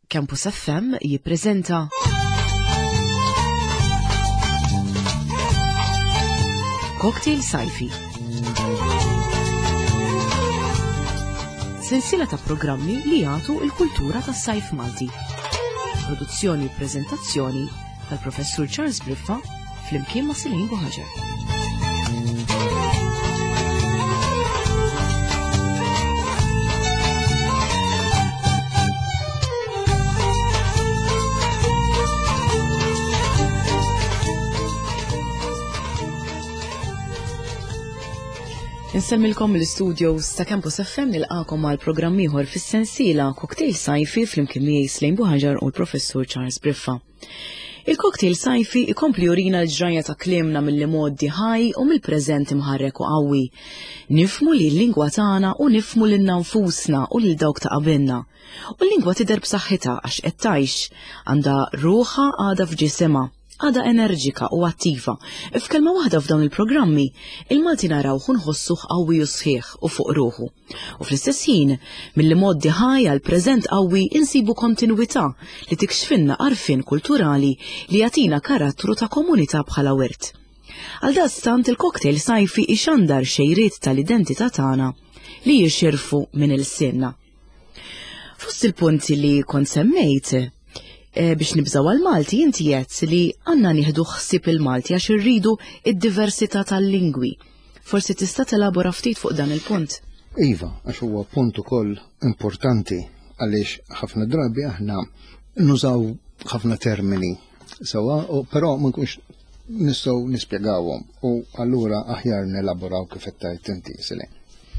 Campus FM jippreżenta Cocktail Sajfi. Sensiela ta' programmi li jagħtu l-kultura tas-sajf Malti. Produzzjoni u preżentazzjoni tal-Professur Charles Briffa flimkien ma' Silejn Buħaġer. Insemmilkom l-studios ta' Campus FM nilqakom għal programm ieħor fis-sensiela Cocktail Sajfi flimkien miegħi Silejn Buħaġer u l-Professur Charles Briffa. Il-Cocktail Sajfi ikompli jurina l-ġrajja ta' klimna mill-modi ħaj u mill-preżent imħarrek u qawwi. Nifmu li l-lingwa tagħna u nifmu lil nfusna u lil dawk ta' qabilna. U l-lingwa tidher b'saħħitha għax qed tgħix għandha ruħha għadha f'ġisimha. Għada enerġika u attiva. F'kelma waħda f'dawn il-programmi, il-Malti narawh nħossuh qawwi u sħiħ u fuq ruħu. U fl-istess ħin, mill-modi ħaj għal preżent qawwi insibu kontinwità li tikxfinna għarfien kulturali li jagħtina karattru ta' komunità bħala wirt. Għal dastant il-cocktail sajfi ixandar xejriet tal-identità tagħna li jixirfu minn il-sinna. Fost il-punti li kont semmejt, biex nibżaw għal-Malti inti qed li għandna nieħdu ħsieb il-Malti għax irridu id-diversità tal-lingwi. Forsi tista' telabora ftit fuq dan il-punt. Iva, għax huwa punt ukoll importanti għaliex ħafna drabi aħna nużaw ħafna termini sewwa, però ma nkunx nistgħu nispjegawhom u allura aħjar nelaboraw kif qed tgħid inti Silejn.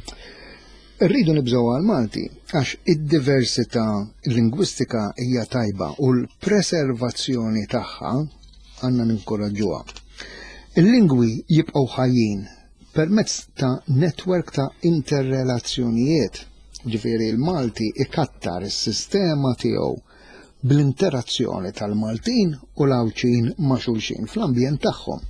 Rridu nibżgħu għal-Malti għax id-diversità lingwistika hija tajba u l-preservazzjoni tagħha għandna ninkoraġġuha. Il-lingwi jibqgħu ħajjin permezz ta' netwerk ta' interrelazzjonijiet. Ġifieri l-Malti ikattar is-sistema tiegħu bl-interazzjoni tal-Maltin u l-Awċin ma' xulxin fl-ambjent tagħhom.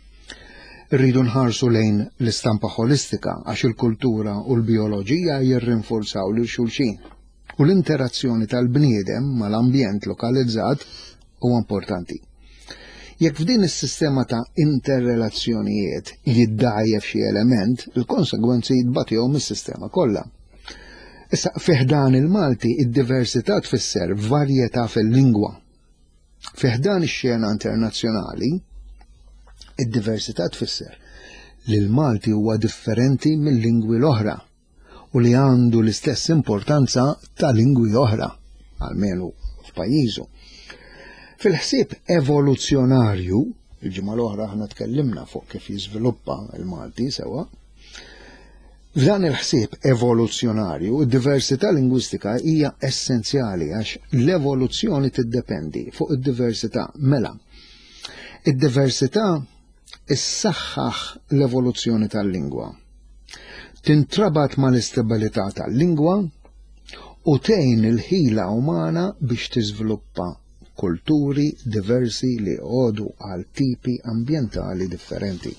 Rridu nħarsu lejn l-istampa holistika għax il-kultura u l-bioloġija jirrinforzaw lil xulxin u l-interazzjoni tal-bniedem mal-ambjent lokalizzat huwa importanti. Jekk f'din is-sistema ta' interrelazzjonijiet jiddajjef xi element, il-konsegwenzi jitbatihom mis-sistema kollha. Issa fih dan il-Malti id-diversità tfisser varjetà fil-lingwa. Fih dan ix-xena internazzjonali id-diversità tfisser li l-Malti huwa differenti mill-lingwi l-oħra u li għandu l-istess importanza ta' lingwi oħra, almenu f'pajjiżu. Fil-ħsieb evoluzzjonarju, il-ġimgħa l-oħra aħna tkellimna fuq kif jiżviluppa l-Malti sewwa, f'dan il-ħsieb evoluzzjonarju, id-diversità lingwistika hija essenzjali għax l-evoluzzjoni tiddependi fuq id-diversità mela. Id-diversità issaħħaħ l-evoluzzjoni tal-lingwa. Tintrabat mal-istabilità tal-lingwa u tgħin il-ħila umana biex tiżviluppa kulturi diversi li għodu għal tipi ambjentali differenti.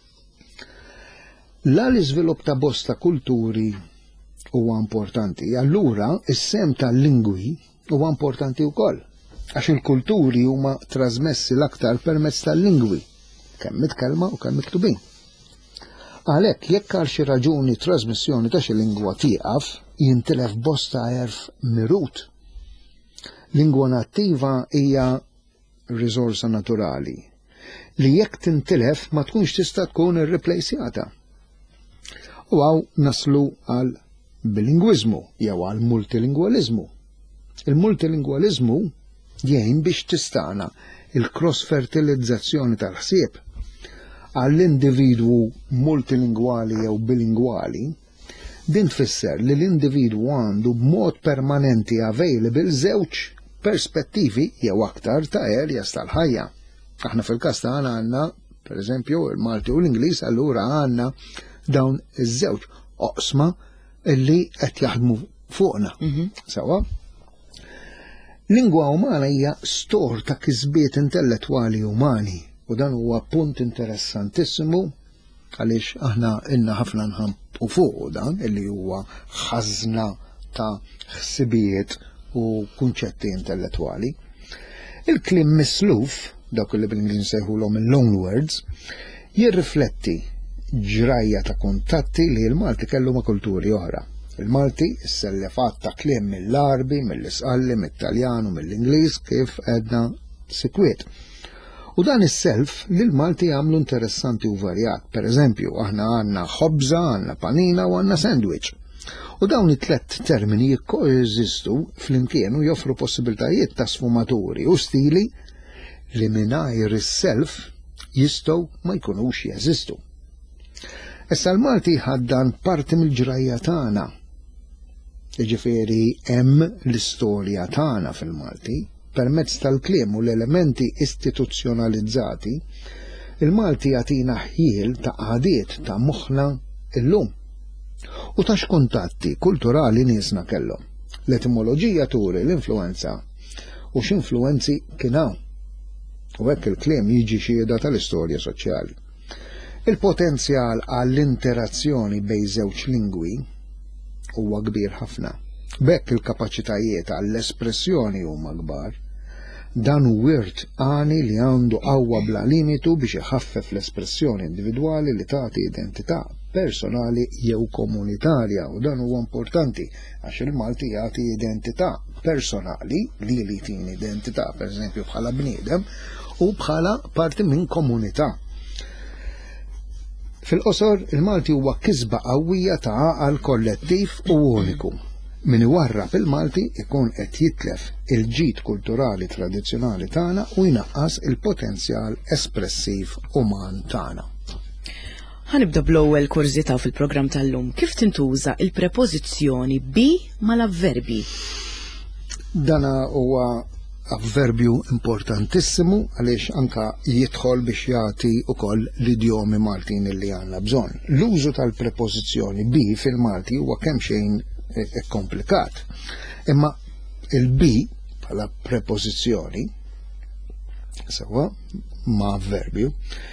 L-iżvilupp ta' bosta kulturi huwa importanti, allura is-sem tal-lingwi huwa importanti wkoll, għax il-kulturi huma trasmessi l-aktar permezz tal-lingwi, kemm mitkellma u kemm miktubin. Għalhekk jekk għal xi raġuni trasmissjoni ta' xi lingwa tieqaf, jintilef bosta għerf mirut. Lingwa nattiva hija riżorsa naturali li jekk tintilef ma tkunx tista' tkun irreplejsjata. U għaw naslu għal bilingwiżmu jew għal multilingwaliżmu. Il-multilingwaliżmu jgħin biex tistana il-cross-fertilizzazzjoni tal-ħsieb għall-individwu multilingwali jew bilingwali, din tfisser li l-individwu għandu b'mod permanenti available żewġ perspettivi jew aktar ta' areas tal-ħajja. Aħna fil-każ tagħna għandna, pereżempju, il-Malti u l-Ingliż, allura għandna dawn iż-żewġ oqsma illi qed jaħdmu fuqna. Sewa? Lingwa umana hija stor ta' kisbiet intellettwali umani u dan huwa punt interessantissimu għaliex aħna inna ħafna nħampu fuq dan illi huwa ħażna ta' ħsibiet u kunċetti intellettwali. Il-kliem misluf, dawk li bl-Ingliż nsejħulhom il-loan words, jirrifletti ġrajja ta' kuntatti li l-Malti kellu ma' kulturi oħra. Il-Malti s-sellefat ta' kliem mill-Arbi, mill-Isqalli, mill-Taljan u mill-Ingliż kif għedna sikwiet. U dan is-self li l-Malti għamlu interessanti u varjat. Per eżempju, aħna għandna ħobża, għandna panina u għandna sandwich. U dawn it-tlet termini jikkoeżistu flimkien u joffru possibiltajiet ta' sfumaturi u stili li mingħajr is-self jistgħu ma jkunux jeżistu. Issa l-Malti ħaddan parti mill-ġrajja tagħna. Jiġifieri hemm l-istorja tagħna fil-Malti. Permezz tal-kliem u l-elementi istituzzjonalizzati, il-Malti jagħtina ħjiel ta' għadiet ta' moħħna illum. U ta' x'kuntatti kulturali niesna kellhom. L-etimoloġija turi l-influenza u x'influenzi kien hawn. U hekk il-kliem jiġi xhieda tal-istorja soċjali. Il-potenzjal għall-interazzjoni bejn żewġ lingwi huwa kbir ħafna. Bekk il-kapaċitajiet għall-espressjoni huma kbar. Dan u wirt għani li għandu qawwa bla limitu biex iħaffef l-espressjoni individwali li tagħti identità personali jew komunitarja u dan huwa importanti għax il-Malti jagħti identità personali li tieni identità pereżempju bħala bniedem u bħala parti minn komunità. Fil-qosor il-Malti huwa kisba qawwija ta' għaqal kollettiv u uniku. Min iwarrab il-Malti ikun qed jitlef il-ġid kulturali tradizzjonali tagħna u jnaqqas il-potenzjal espressiv uman tagħna. Ħanibda bl-ewwel kurżità fil-programm tal-lum. Kif tintuża il-prepożizzjoni bi mal-avverbi? Dana huwa avverbju importantissimu għaliex anka jidħol biex jagħti wkoll l-idjomi Maltin li għandna bżonn. L-użu tal-prepożizzjoni bi fil-Malti huwa kemm xejn komplikat. Imma il-bi bħala prepożizzjoni sewa ma' avverbju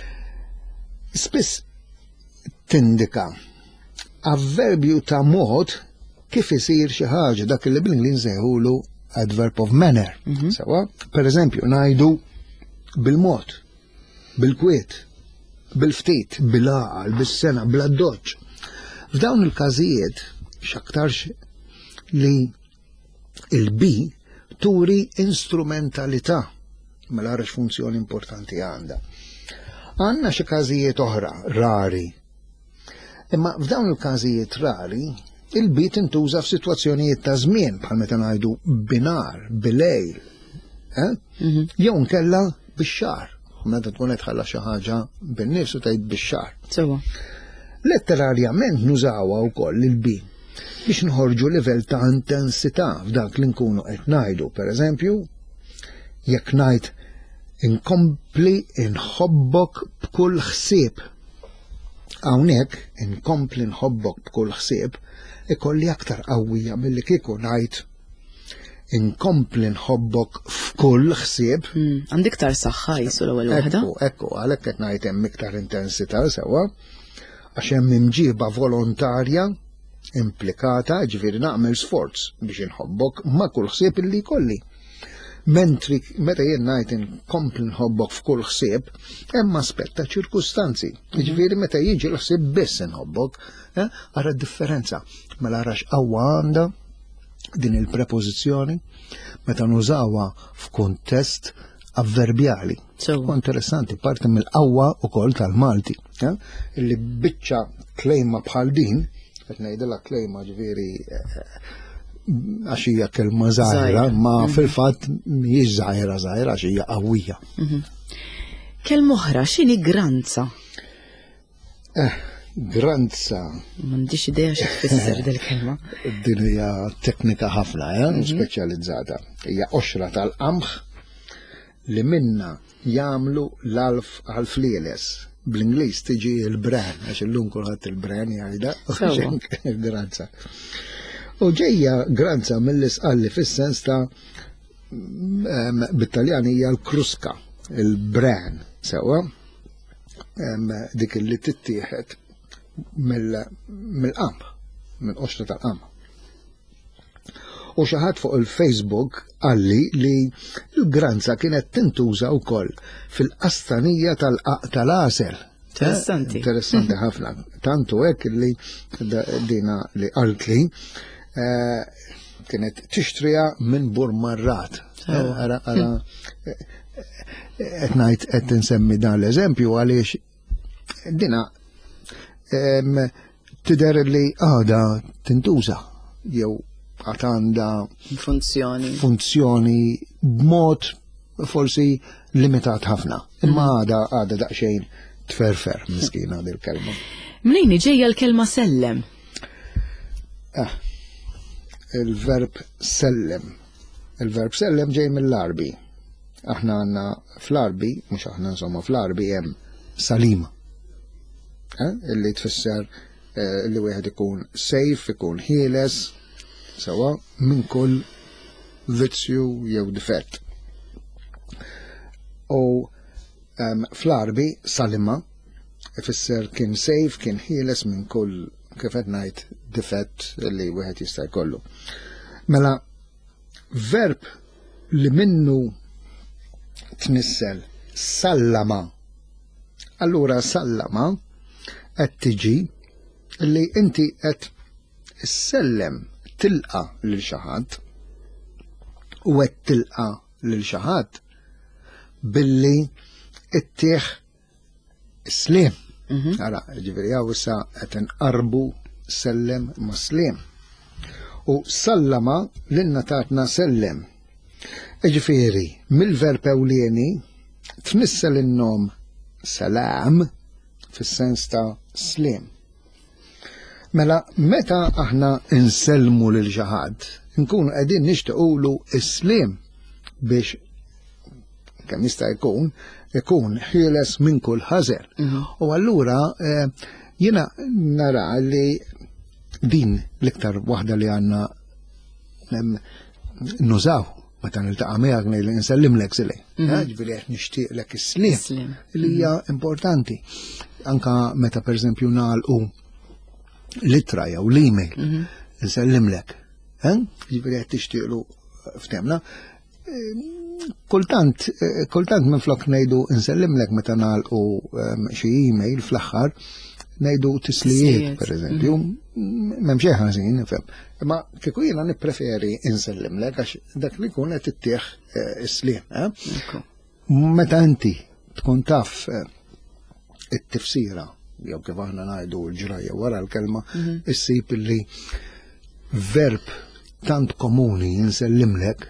spiss tindika avverbju ta' mod kif isir xi ħaġa dak li bl-Ingliż nsejħulu adverb of manner. Sewa, per eżempju, ngħidu bil-mod, bil-kwiet, bil-ftit, bil-għaqal, bis-sena, bla-doġġ. F'dawn il-każijiet x'aktarx li il-bi turi instrumentalità mela għarax funzjoni importanti għandha. Għandna xi każijiet oħra rari. Imma f'dawn il-każijiet rari il-bi tintuża f'sitwazzjonijiet ta' żmien bħal meta ngħidu binar, bilejl. Jew nkella bix-xahar. Meta tkun qed tħalla xi ħaġa bin-nifs u tgħid bix-xahar. Sewa. Letterarjament nużawha wkoll il-bi biex nħorġu livell ta' intensità f'dak li nkunu qed ngħidu. Pereżempju, jekk ngħid inkompli inħobbok b'kull ħsieb. Hawnhekk inkompli nħobbok b'kull ħsieb ikolli aktar qawwija milli kieku ngħid inkompli nħobbok f'kull ħsieb. Għandi iktar saħħa jisu l-ewwel waħda. Ekku, għalhekk qed ngħid hemm iktar intensità sewa għax hemm imġiba volontarja implikata, ġifieri nagħmel sforz biex inħobbok ma' kull ħsieb illi jkolli. Mentri meta jien ngħid inkompli nħobbok f'kull ħsieb, hemm aspett ta' ċirkustanzi. Ġifieri meta jiġi l-ħsieb biss inħobbok, ara d-differenza. Mela arax qawwa għandha din il-prepożizzjoni meta nużawha f'kuntest avverbjali. Interessanti, parti mill-qawwa wkoll tal-Malti. Illi biċċa klejma bħal din, qed ngħidilha klejma ġifieri għax hija kelma żgħira, ma fil-fatt mhijiex żgħira għax hija qawwija. Kelma oħra x'inhi granza? Granza. M'għandix idea xi tfisser dil-kelma. Din hija teknika ħafna, speċjalizzata. Hija qoxra tal-qamħ li minna jagħmlu l-alf għal-flieles. Bl-Ingliż tiġi l-bran, għax illum kulħadd il-bran jgħidha, granza. U ġejja granza mill-isqalli fis-sens ta' bit-Taljan hija l-kruska, il-bran, sewa, dik li tittieħed mill-qamħ, mill-qoxra tal-qamħ. U xi ħadd fuq il-Facebook għalli li l-granza kienet tintuża wkoll fil-qastanija tal-għasel. Interessanti ħafna. Tantu hekk li dina li qalt li kienet tixtrija minn Burmarrat. Ara qed ngħid qed insemmi dan l-eżempju għaliex dina tidher li għada tintuża jew għad għandha funzjoni b'mod forsi limitat ħafna. Imma għada daqsxejn tferfer miskina dil-kelma. Mnejn ġejja l-kelma sellem? Il-verb sellem. Il-verb sellem ġej mill-Arbi. Aħna għandna fl-Arbi, mhux aħna insomma fl-Arbi hemm salim. Illi tfisser li wieħed ikun safe, ikun ħieles, sewa minn kull vizzju jew difett. U fl-Arbi salima ifisser kien safe, kien ħieles minn kull kif qed ngħid difett li wieħed jista' jkollu. Mela verb li minnu tnissel sallama. Allura sallama qed tiġi li inti qed issellem tilqa lil xi ħadd u qed tilqa lil xi ħadd billi ittieħ sliem. Ara, ġifieri hawn issa qed inqarbu sellem ma' sliem. U sallama lilna tatna sellem. Ġifieri mill-verb ewlieni tnissel in-nom salam fis-sens ta' sliem. Mela meta aħna insellmu lil xi ħadd, nkunu qegħdin nixtiequlu s-sliem biex kemm jista' ikun ħieles minn kull ħażer. U allura jiena nara li din l-iktar waħda li għandna nużaw meta niltaqa' miegħek ngħidlek insellimlek silej. Ġifieri qed nixtieqlek is-sliem li hija importanti. Anka meta pereżempju nagħlqu litra jew l-email insellimlek. Ġifieri qed tixtieqlu ftemna. Kultant minflok ngħidu insellimlek meta nagħlqu xi email fl-aħħar ngħidu tislijiet pereżempju, m'hemm xejn ħażin nifhem. Imma kieku jiena nippreferi insellimlek għax dak li jkun qed ittieħ is-sliem. Meta inti tkun taf it-tifsira jew kif aħna ngħidu l-ġrajja wara l-kelma issib li verb tant komuni insellimlek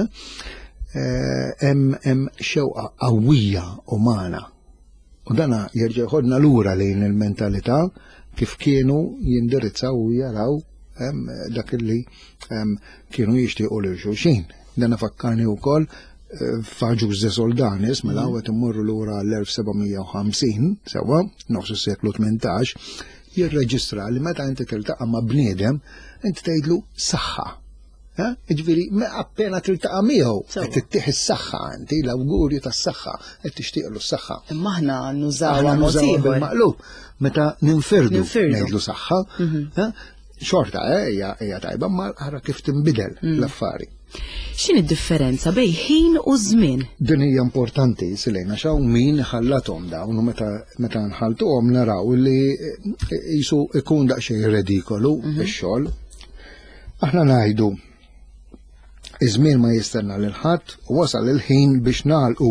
hemm xewqa qawwija umana. U dana jerġa' jħodna lura lejn il-mentalità kif kienu jindirizzaw u jaraw dak li kienu jixtiequ lil xulxin. Dana fakkarni wkoll f'Aġuż de Soldanis mela qed immorru lura l-1750 sewwa nofs is-seklu 18 jirreġistra li meta inti tiltaqa' ma' bniedem inti tgħidlu saħħa. Ġifieri appena tiltaqa' miegħu qed tittieħ is-saħħa inti l-awgurju tas-saħħa qed tixtieqlu s-saħħa. Imma aħna nużawha mod ieħor. Maqlub meta ninfirdu ngħidlu saħħa. Xorta hija tajba ma ara kif tinbidel l-affari. X'in id-differenza bejn ħin u żmien? Din hija importanti silejna xaw min ħallathom dawn u meta nħalltuhom naraw li qisu ikun daqsxejn redikolu x-xogħol. Aħna ngħidu iż-żmien ma jistenna lil ħadd u wasal il-ħin biex nagħlqu.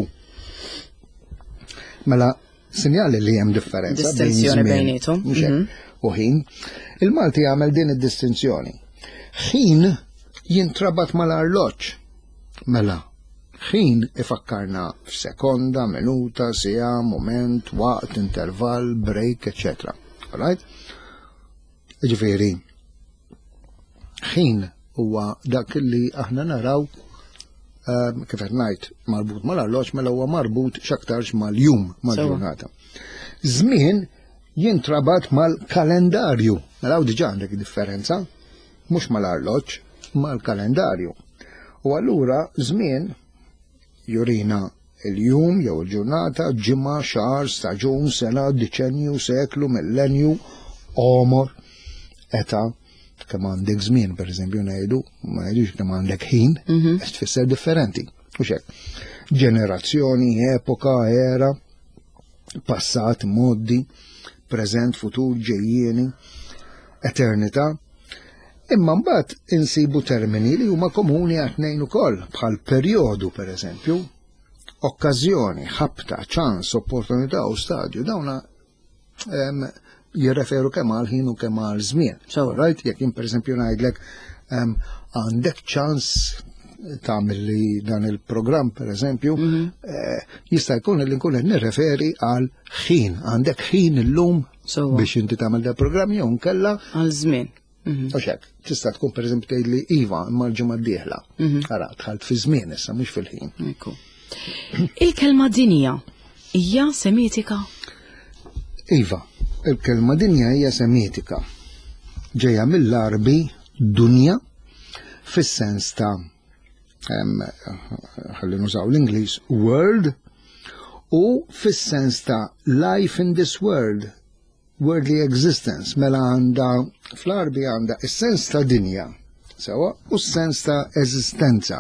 Mela sinjali li hemm differenza bejniethom u ħin. Il-Malti jagħmel din id-distinzjoni. Ħin jintrabat mal-arloġġ. Mela, ħin ifakkarna f'sekonda, minuta, siegħa, mument, waqt, intervall, break, etc. Alright? Ġifieri, ħin huwa dak li aħna naraw kif qed ngħid marbut mal-arloġġ mela huwa marbut x'aktarx mal-jum mal-ġurnata. Żmien jintrabat mal-kalendarju. Naraw diġà għandek differenza, mhux mal-arloġġ, mal-kalendarju. U allura żmien jurina il-jum jew il-ġurnata, ġimgħa, xahar, staġun, sena, deċenju, seklu, millenju, omor, eta, kemm għandek żmien, pereżempju ngħidu, ma ngħidux kemm għandek ħin, qed tfisser differenti. Mhux hekk. Ġenerazzjoni, epoka, era, passat, moddi, preżent, futur, ġejjieni, eternità. Imma mbagħad insibu termini li huma komuni għat-tnejn ukoll, bħal perjodu pereżempju, okkażjoni, ħabta, ċans, opportunità u stadju, dawna jirreferu kemm għal ħin u kemm għal żmien. Right? Jekk jien pereżempju ngħidlek għandek ċans tagħmel li dan il-programm pereżempju, jista' jkun li nkun qed nirreferi għal ħin, għandek ħin illum biex inti tagħmel da programm jew nkella għal żmien. Għax hekk, tista' tkun pereżempju tgħidli iva imma l-ġimgħa d-dieħla. Ara dħalt fi żmien issa mhux fil-ħin. Il-kelma dinja hija semitika? Iva, il-kelma dinja hija semitika. Ġejja mill-Arbi dunja fis-sens ta' ħalli nużaw l-Ingliż world u fis-sens ta' life in this world, worldly existence, mela għandha fl-Arbi għandha is-sens ta' dinja sewa u s-sens ta' eżistenza.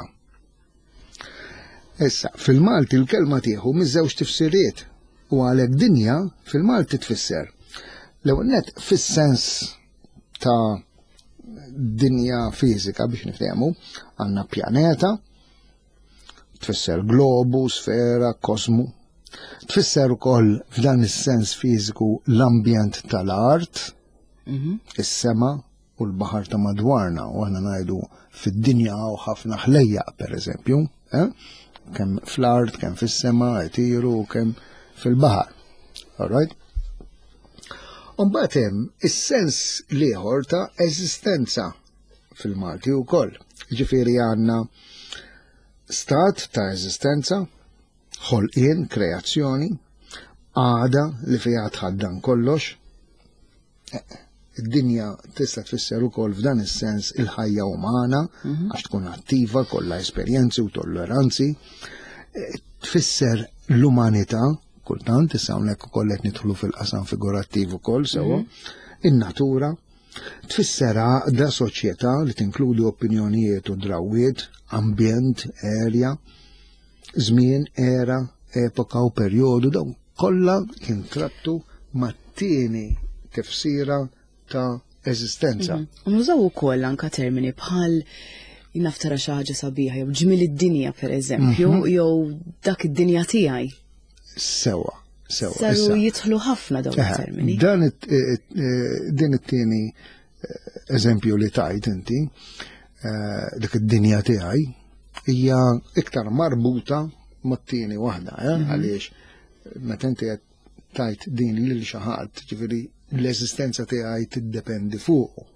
Issa, fil-Malti l-kelma tieħu miż-żewġ tifsiriet u għalhekk dinja fil-Malti tfisser l-ewwel nett fis-sens ta' dinja fiżika biex niftehmu, għandna pjaneta, tfisser globu, sfera, kosmu. Tfisser ukoll f'dan is-sens fiżiku l-ambjent tal-art, is-sema u l-baħar ta' madwarna, u aħna ngħidu fid-dinja u ħafna ħlejjaq pereżempju, kemm fl-art, kemm fis-sema, jtiru, kemm fil-baħar. All right? Mbagħad hemm is-sens ieħor ta' eżistenza fil-Malti wkoll. Ġifieri għandna stat ta' eżistenza, ħolqien, kreazzjoni, għada li fiha tħaddan kollox. Id-dinja tista' tfisser ukoll f'dan is-sens il-ħajja umana għax tkun attiva, kollha esperjenzi u tolleranzi. Tfisser l-umanità kultant, issa hawnhekk ukoll qed nidħlu fil-qasam figurattiv ukoll sewwa, in-natura, tfisser għaqda soċjetà li tinkludi opinjonijiet u drawwiet, ambjent, erja, żmien, era, epoka u perjodu, dawn kollha jintrattu mat-tieni tifsira ta' eżistenza. Nużaw ukoll anke termini bħal naftara xi ħaġa sabiħa jew ġmiel id-dinja pereżempju, jew dak id-dinja tiegħi. Sewa. Saru jidħlu ħafna dawn il-termini. Din it-tieni eżempju li tajt inti, dik id-dinja tiegħi, hija iktar marbuta mat-tieni waħda, għaliex meta inti qed tajt din lil xi ħadd, ġifieri l-eżistenza tiegħi tiddependi fuqu.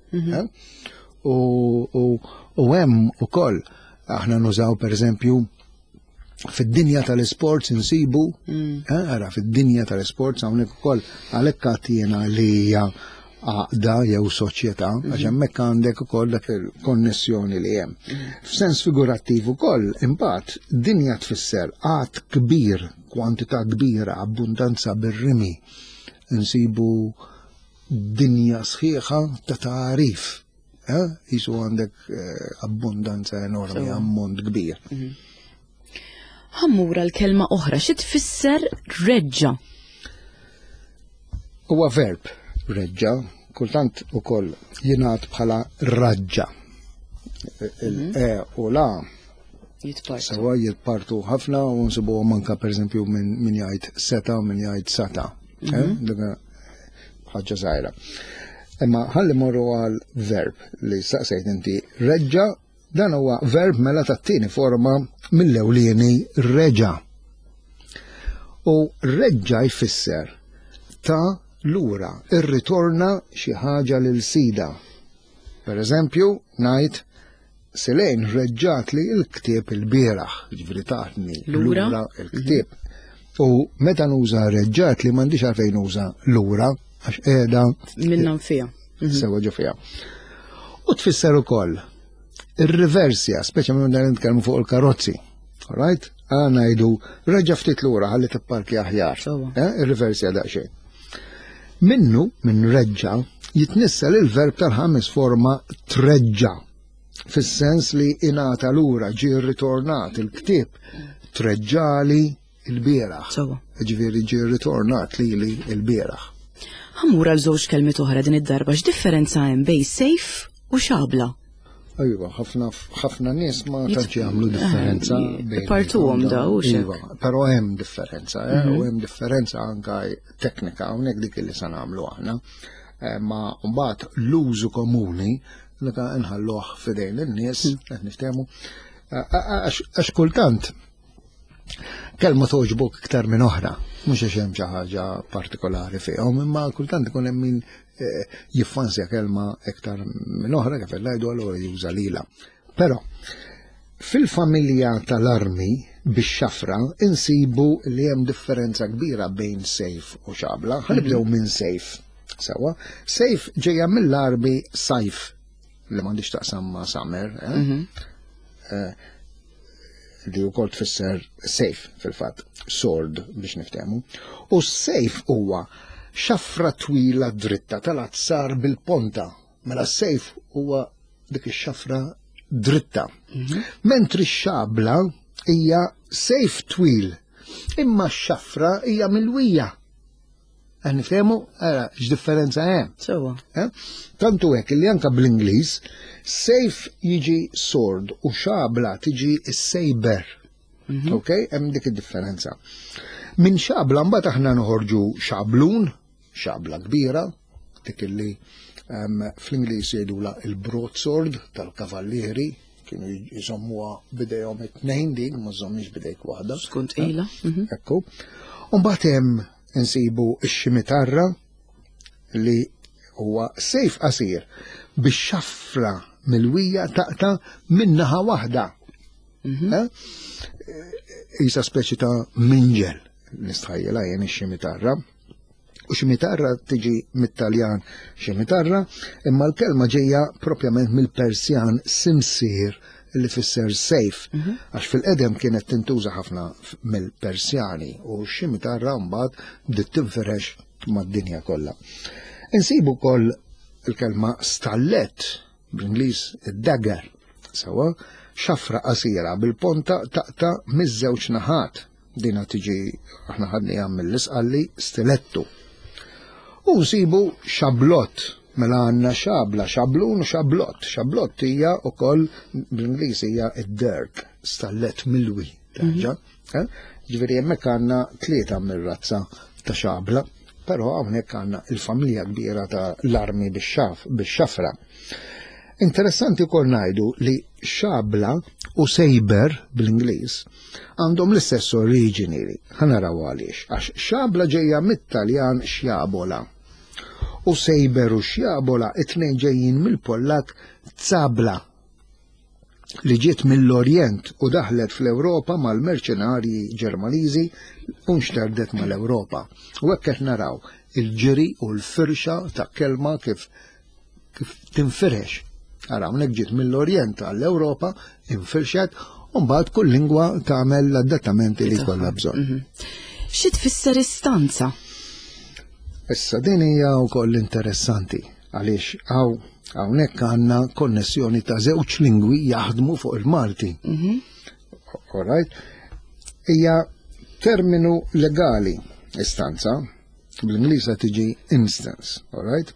U hemm ukoll aħna nużaw pereżempju fid-dinja tal-isports insibu, ara fid-dinja tal-isports hawnhekk ukoll għalhekk għatjena li hija għaqda jew soċjetà, għax hemmhekk għandek ukoll dak il-konnessjoni li hemm. F'sens figurattiv ukoll imbagħad dinja tfisser għad kbir, kwantità kbira, abbundanza bir-rimi. Insibu dinja sħiħa ta' tarif. Jisu għandek abbundanza enormi, ammont kbir. Ħammura l-kelma oħra, xi tfisser reġġa? Huwa verb reġġa, kultant ukoll jingħad bħala raġġa. Il-e u la sewa jitpartu ħafna u nsibuhom anke pereżempju min jgħid seta u min jgħid sata. Ħaġa żgħira. Imma ħalli morru għal verb li saqsejt inti reġġa. Dan huwa verb mela tat-tieni forma mill-ewlieni reġa. U reġġa jfisser ta' lura, irritorna xi ħaġa lil sida. Pereżempju, ngħid Selejn reġġat li l-ktieb il-bieraħ, ġifri taħtni lura il-ktieb. U meta nuża reġġat li m'għandix għalfejn nuża lura għax qiegħda minnhom fiha. Sewa ġo fiha. U tfisser ukoll ir-riversja, speċjalment meta nitkellmu fuq il-karozzi. All right? Ngħidu reġġa' ftit lura ħalli tipparki aħjar. Ir-riversja daqsxejn. Minn reġġa jitnissel il-verb tal-ħames forma treġġa, fis-sens li ingħata lura ġie ritornat il-ktieb treġġali il-bieraħ. Ġifieri ġie ritornat lili il-bieraħ. Ħammura l-żewġ kelmiet oħra din id-darba x'differenza hemm bejn sejf u xabla? Ajwa, ħafna nies ma tantx jagħmlu differenza bejn. Partuhom daw però hemm differenza, u hemm differenza anke teknika hawnhekk dik li se nagħmlu aħna. Ma mbagħad l-użu komuni li nħalluh f'idejn in-nies qed niftehmu għax kultant kelma toġbok iktar minn oħra, mhux għax hemm xi ħaġa partikolari fihom, imma kultant ikun hemm min jiffansja kelma iktar minn oħra kif ngħidu allura juża lilha. Però fil-familja tal-armi bix-xafra insibu li hemm differenza kbira bejn sejf u xabla. Ħanibdew minn sejf. Sewa, sejf ġejja mill-arbi sajf li m'għandix taqsam ma' samer, li wkoll tfisser sejf fil-fatt, sword biex niftehmu. U sejf huwa xafra twila dritta tal-azzar bil-ponta, mela sejf huwa dik ix-xafra dritta. Mentri x-xabla hija sejf twil, imma x-xafra hija milwija. Nifhemu, x'differenza hemm. Sewa. Tantu hekk li anke bl-Ingliż sejf jiġi sword u xabla tiġi saber. Okay? Hemm dik id-differenza. Min xabla mbagħad aħna noħorġu xablun, xabla kbira, dik li fl-Ingliż jgħidula il-broadsword tal-kavallieri, kienu jżommuha bidejhom it-tnejn din, ma żommix bidejk waħda. Skont ilha. Ekku. U mbagħad hemm insibu x-ximitarra li huwa sejf qasir bix-xafra milwija taqta minnaħa waħda. Isa speċi ta' minġel nistħajjela jien ix-ximitarra. U ximitarra tiġi mit-Taljan ximitarra, imma l-kelma ġejja propjament mill-Persjan simsir li fisser sejf, għax fil-qedem kienet tintuża ħafna mill-Persjani u x-ximitarra mbagħad bdiet tinferex mad-dinja kollha. Insibu wkoll il-kelma stallet bl-Ingliż id-dagger, sewa xafra qasira bil-ponta taqta miż-żewġ naħat. Dina tiġi aħna ħadniha mill-isqalli stilettu. U nsibu xablot. Mela għandna xabla, xablun u xablot. Xablot hija wkoll bl-Ingliż hija id-dirk, stallet milwi. Ġifieri hemmhekk għandna tlieta mir-razza ta' xabla, però hawnhekk għandna il-familja kbira ta' l-armi bix-xafra. Interessanti wkoll ngħidu li xabla u saber bl-Ingliż għandhom l-istess oriġini. Ħanaraw għaliex, għax xabla ġejja mit-Taljan xjabola. U sejber u xjabola it-tnejn ġejjin mill-Pollak tsabla li ġiet mill-Orjent u daħlet fl-Ewropa mal-merċenarji Ġermaniżi u nxtardet mal-Ewropa. U hekk qed naraw il-ġiri u l-firxa ta' kelma kif tinfirex. Ara hawnhekk ġiet mill-Orjent għall-Ewropa infirxet u mbagħad kull lingwa tagħmel l-adattamenti li jkollha bżonn. Xi tfisser istanza? Issa din hija wkoll interessanti għaliex hawnhekk għandna konnessjoni ta' żewġ lingwi jaħdmu fuq il-Malti. All right? Hija terminu legali istanza, bl-Ingliż tiġi instance, all right?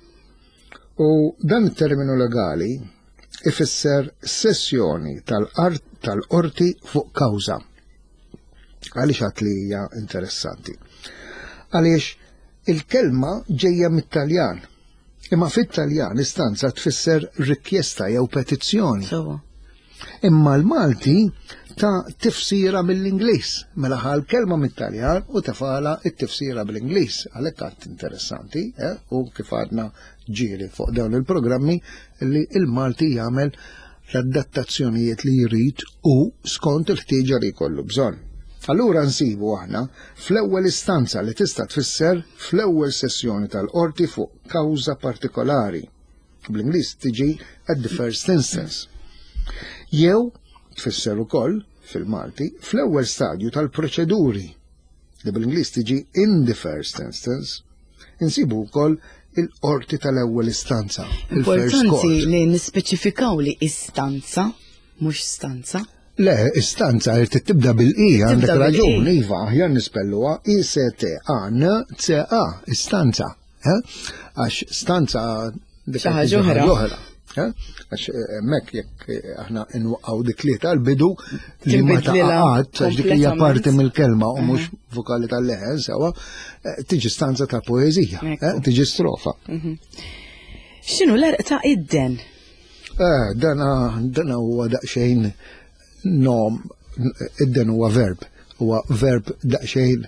U dan it-terminu legali ifisser sessjoni tal-qorti fuq kawża. Għaliex għad li hija interessanti. Għaliex il-kelma ġejja mit-Taljan, imma fit-Taljan istanza tfisser rikjesta jew petizzjoni. Imma l-Malti ta' tifsira mill-Ingliż, mela ħal kelma mit-Taljan u tafala it-tifsira bl-Ingliż. Għalhekk għad interessanti, u kif għadna ġieli fuq dawn il-programmi li il-Malti jagħmel l-adattazzjonijiet li jrid u skont il-ħtieġa li jkollu bżonn. Allura nsibu aħna fl-ewwel istanza li tista' tfisser fl-ewwel sessjoni tal-qorti fuq kawża partikolari. Bl-Ingliż tiġi at the first instance. Jew tfisser ukoll fil-Malti fl-ewwel stadju tal-proċeduri li bl-Ingliż tiġi in the first instance. Insibu wkoll il-qorti tal-ewwel istanza. Importanti li nispeċifikaw li istanza, mhux stanza. Le, istanza irrid tibda bil-I, għandek raġun, iva, aħjar nispelluha ISTANCA, istanza. Għax stanza xi ħaġa oħra. Għax mek jekk aħna nwaqqaw dik li tal-bidu li ma taqgħat għax dik hija parti mill-kelma u mhux vokali tal-leħen sewa tiġi stanza ta' poeżija, tiġi strofa. X'inhu l-erq ta' idden? Dan huwa daqsxejn nom, idden huwa verb daqsxejn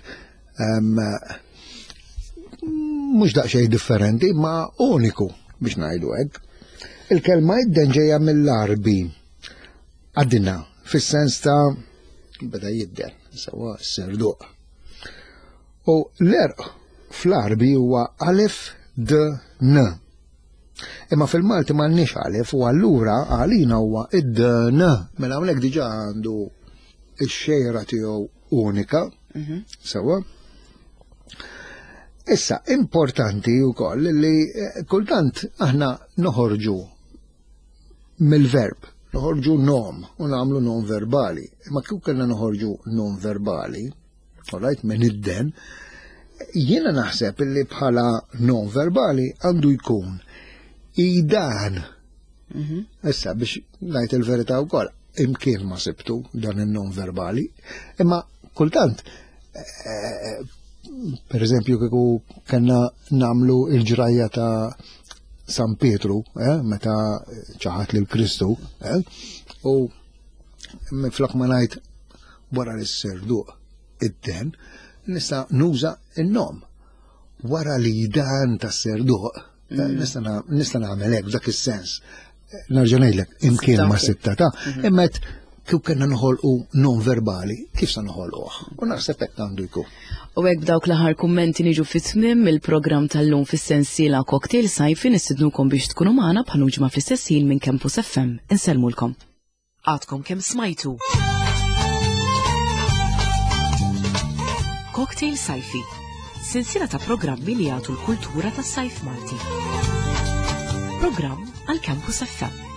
mhux daqsxejn differenti ma uniku biex ngħidu hekk. Il-kelma idden ġejja mill-Arbi għaddina fis-sens ta' beda jidden, sewa s-serduq. U l-erq fl-Arbi huwa alef d n. Imma fil-Malti m'għandniex alef u allura għalina huwa id-n. Mela hawnhekk diġà għandu x-xejra tiegħu unika, sewa. Issa, importanti wkoll li kultant aħna noħorġu mill-verb, noħorġu nom u nagħmlu non verbali. Imma kif kellna noħorġu non verbali, minn idden, jiena naħseb li bħala non verbali għandu jkun idan. Issa biex ngħid il-verità wkoll, imkien ma sibtu dan in-non verbali, imma kultant per eżempju kieku kellna nagħmlu il-ġrajja ta' San Pietru, meta ċaħat lil Kristu, u flok ma ngħid wara li s-serduq id-den, nista' nuża n-nom. Wara li dan tas-serduq, nista' nagħmel hekk f'dak is-sens. Nerġa' ngħidlek imkien ma sitta ta' imma kif kellna noħolqu non verbali, kif sa noħolquh? U naħseb hekk għandu jkun. U hekk b'dawk l-aħħar kummenti niġu fit-tmiem mill-programm tal-lum fis-sensiela Cocktail Sajfi nistidnukom biex tkunu magħna bħal ġimgħa fl-istess ħin minn Campus FM. Insellmulkom. Għadkom kemm smajtu. Cocktail Sajfi. Sensiela ta' programmi li jagħtu l-kultura tas-sajf Malti. Programm għal Campus FM.